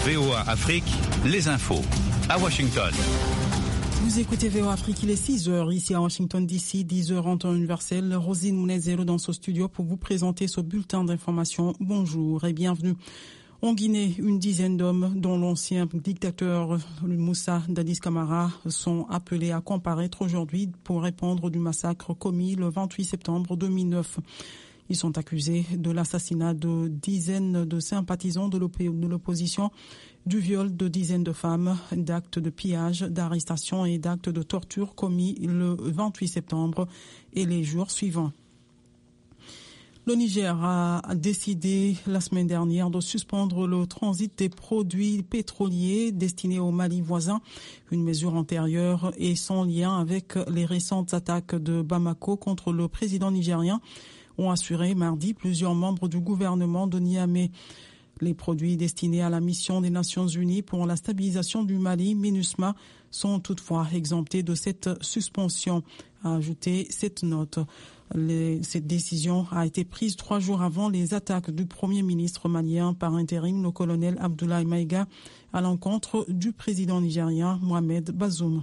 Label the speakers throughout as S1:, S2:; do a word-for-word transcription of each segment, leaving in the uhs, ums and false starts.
S1: V O A Afrique, les infos à Washington.
S2: Vous écoutez V O A Afrique, il est six heures ici à Washington D C, dix heures en temps universel. Rosine Mounezero dans ce studio pour vous présenter ce bulletin d'information. Bonjour et bienvenue. En Guinée, une dizaine d'hommes, dont l'ancien dictateur Moussa Dadis Camara, sont appelés à comparaître aujourd'hui pour répondre du massacre commis le vingt-huit septembre deux mille neuf. Ils sont accusés de l'assassinat de dizaines de sympathisants de l'opposition, du viol de dizaines de femmes, d'actes de pillage, d'arrestation et d'actes de torture commis le vingt-huit septembre et les jours suivants. Le Niger a décidé la semaine dernière de suspendre le transit des produits pétroliers destinés au Mali voisin, une mesure antérieure et sans lien avec les récentes attaques de Bamako contre le président nigérien, ont assuré mardi plusieurs membres du gouvernement de Niamey. Les produits destinés à la mission des Nations Unies pour la stabilisation du Mali, MINUSMA, sont toutefois exemptés de cette suspension, a ajouté cette note. Les, cette décision a été prise trois jours avant les attaques du Premier ministre malien par intérim, le colonel Abdoulaye Maïga, à l'encontre du président nigérien Mohamed Bazoum.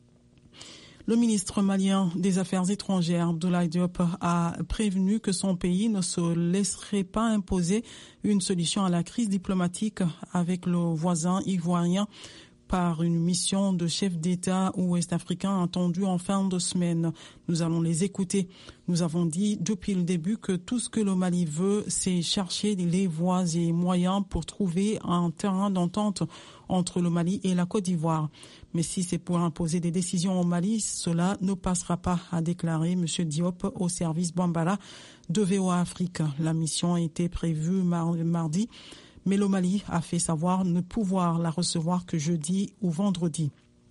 S2: Le ministre malien des Affaires étrangères, Abdoulaye Diop, a prévenu que son pays ne se laisserait pas imposer une solution à la crise diplomatique avec le voisin ivoirien par une mission de chef d'État ouest-africain attendue en fin de semaine. Nous allons les écouter. Nous avons dit depuis le début que tout ce que le Mali veut, c'est chercher les voies et moyens pour trouver un terrain d'entente entre le Mali et la Côte d'Ivoire. Mais si c'est pour imposer des décisions au Mali, cela ne passera pas, a déclaré M. Diop au service Bambala de V O A Afrique. La mission a été prévue mardi, mais le Mali a fait savoir ne pouvoir la recevoir que jeudi ou vendredi.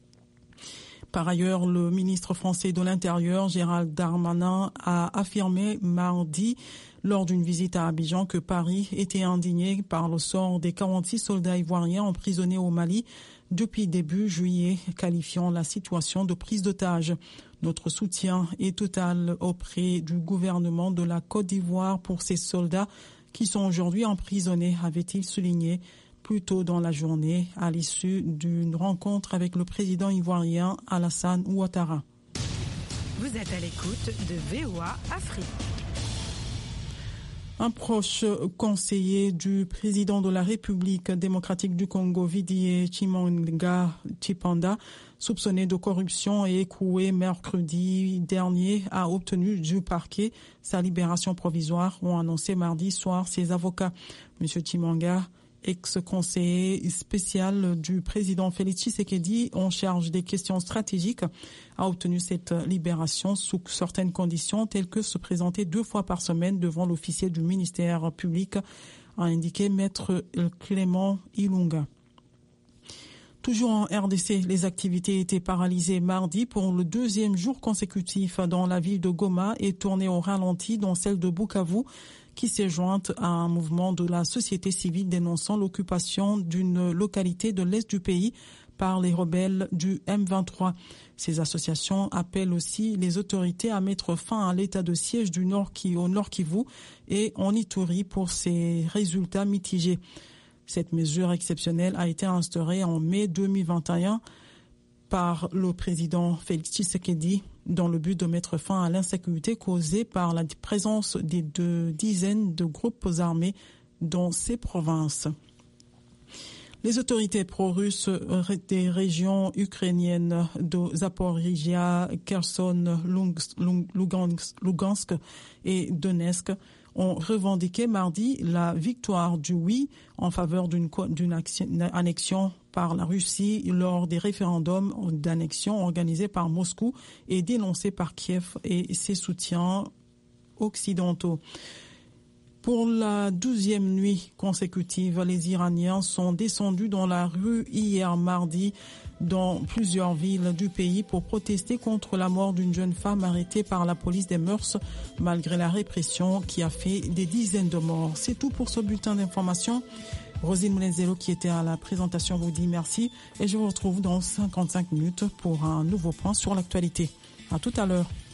S2: Par ailleurs, le ministre français de l'Intérieur, Gérald Darmanin, a affirmé mardi lors d'une visite à Abidjan que Paris était indigné par le sort des quarante-six soldats ivoiriens emprisonnés au Mali depuis début juillet, qualifiant la situation de prise d'otage. Notre soutien est total auprès du gouvernement de la Côte d'Ivoire pour ces soldats qui sont aujourd'hui emprisonnés, avait-il souligné plus tôt dans la journée à l'issue d'une rencontre avec le président ivoirien Alassane Ouattara.
S3: Vous êtes à l'écoute de V O A Afrique.
S2: Un proche conseiller du président de la République démocratique du Congo, Didier Tshimanga Tshipanda, soupçonné de corruption et écroué mercredi dernier, a obtenu du parquet sa libération provisoire, ont annoncé mardi soir ses avocats. Monsieur Tshimanga, ex-conseiller spécial du président Félix Tshisekedi en charge des questions stratégiques, a obtenu cette libération sous certaines conditions telles que se présenter deux fois par semaine devant l'officier du ministère public, a indiqué maître Clément Ilunga. Toujours en R D C, les activités étaient paralysées mardi pour le deuxième jour consécutif dans la ville de Goma et tournées au ralenti dans celle de Bukavu, qui s'est jointe à un mouvement de la société civile dénonçant l'occupation d'une localité de l'est du pays par les rebelles du M vingt-trois. Ces associations appellent aussi les autorités à mettre fin à l'état de siège du Nord qui, au Nord Kivu et en Ituri pour ses résultats mitigés. Cette mesure exceptionnelle a été instaurée en mai deux mille vingt et un par le président Félix Tshisekedi dans le but de mettre fin à l'insécurité causée par la présence de, de dizaines de groupes armés dans ces provinces. Les autorités pro-russes des régions ukrainiennes de Zaporizhia, Kherson, Lugansk et Donetsk ont revendiqué mardi la victoire du oui en faveur d'une, d'une action, annexion par la Russie lors des référendums d'annexion organisés par Moscou et dénoncés par Kiev et ses soutiens occidentaux. Pour la douzième nuit consécutive, les Iraniens sont descendus dans la rue hier mardi dans plusieurs villes du pays pour protester contre la mort d'une jeune femme arrêtée par la police des mœurs malgré la répression qui a fait des dizaines de morts. C'est tout pour ce bulletin d'information. Rosine Mounezero qui était à la présentation vous dit merci et je vous retrouve dans cinquante-cinq minutes pour un nouveau point sur l'actualité. À tout à l'heure.